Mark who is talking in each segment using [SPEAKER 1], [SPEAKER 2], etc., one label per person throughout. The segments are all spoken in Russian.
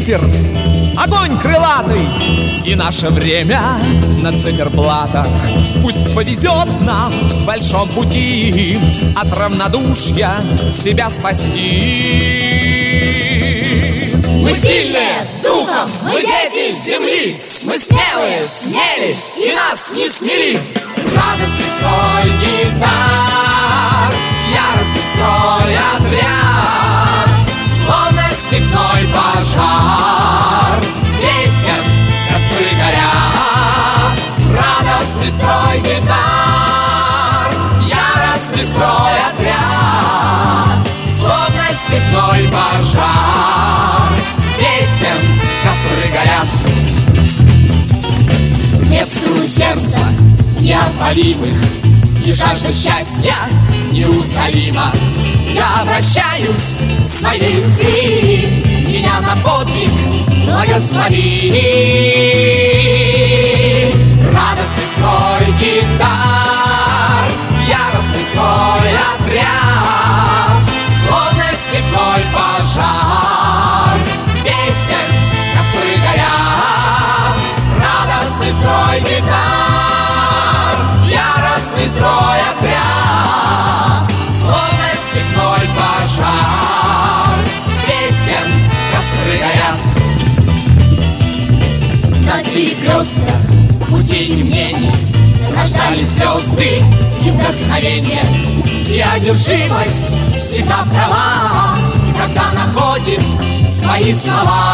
[SPEAKER 1] ветер, огонь крылатый и наше время на циферблатах. Пусть повезет нам в большом пути от равнодушия себя спасти.
[SPEAKER 2] Мы сильные духом, мы дети земли, мы смелые, смели и нас не смели. Радостный строй гитар, яростный строй отряд, словно степной пожар, песен костры горят. Радостный строй гитар, яростный строй отряд, словно степной пожар, песен костры горят. Нет струны сердца неотвалимых, и жажда счастья неутолима. Я обращаюсь к своей любви, меня на подвиг благослови. Радостный строй гитар, яростный строй отряд, словно степной пожар, песен костры горят. Радостный строй гитар, яростный строй отряд, словно степной пожар, песен костры горят. На перекрестках путей и мнений рождались звезды и вдохновение, и одержимость всегда права, когда находит свои слова.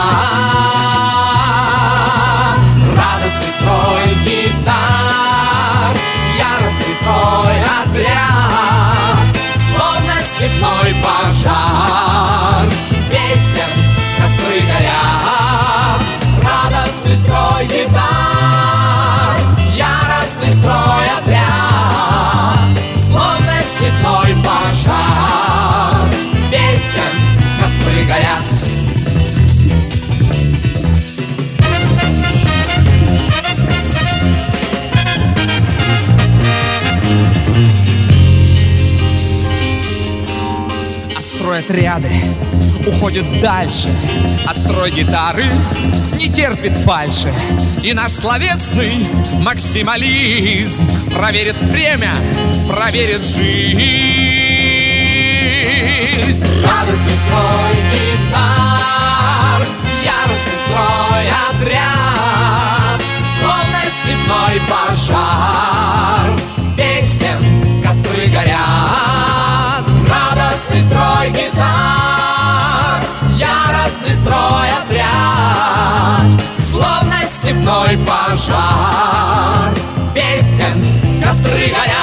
[SPEAKER 2] Радостный строй гитар, яростный строй отряд, словно степной пожар, песен костры горят. Радостный строй гитар, яростный строй отряд, словно степной пожар, песен костры горят.
[SPEAKER 1] Отряды уходят дальше, а строй гитары не терпит фальши. И наш словесный максимализм проверит время, проверит жизнь.
[SPEAKER 2] Радостный строй гитар, яростный строй отряд, словно степной пожар, песен костры горят. Радостный строй гитар, яростный строй отряд, словно степной пожар, песен костры горят.